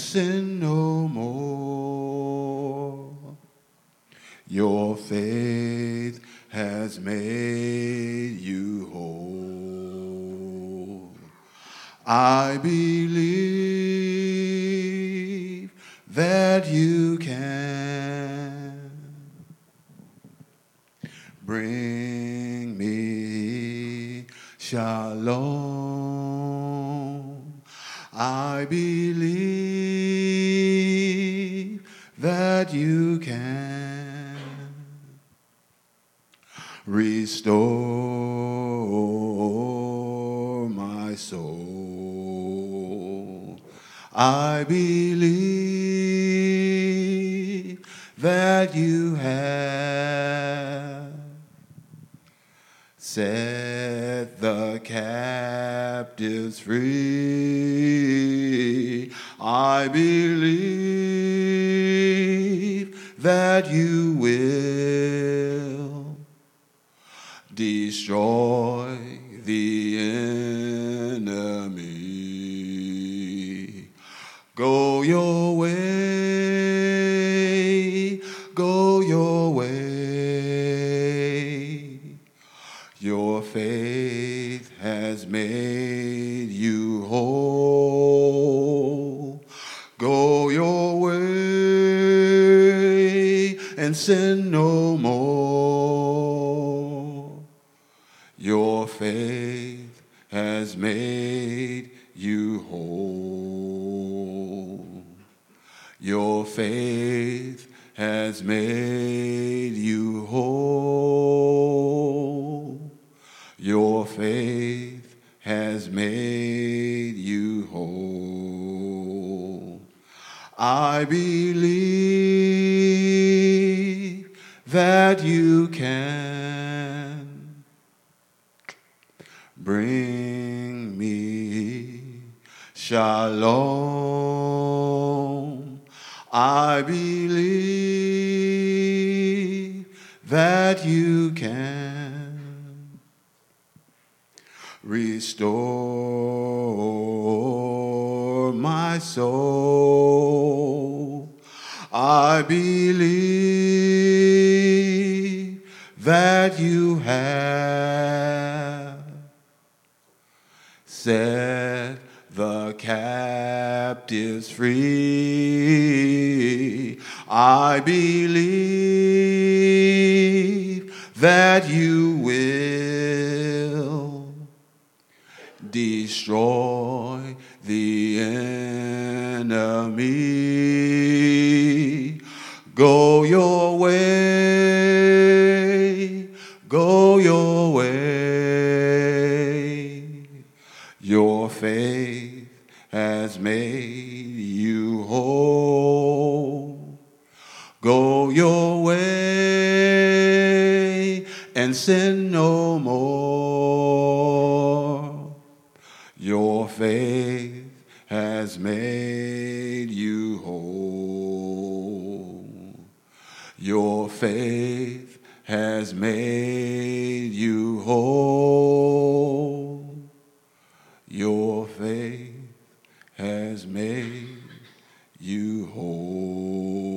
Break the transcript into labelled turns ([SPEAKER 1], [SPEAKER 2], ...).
[SPEAKER 1] sin no more. Your faith has made you whole. I believe that you can bring me shalom. I believe that you can restore my soul. I believe that you have set the captives free. I believe that you will destroy the enemy. Go your way, go your way. Your faith has made you whole. Go your way and sin no more. Your faith has made you whole. Your faith has made you whole. Your faith has made you whole. I believe that you can bring me shalom. I believe that you can restore my soul. I believe that you have set the captives free. I believe that you will destroy the enemy. Go your way, go your way. Your faith has made you whole. Go your way and sin no more. Your faith has made you whole. Your faith has made you whole. Your faith has made you whole.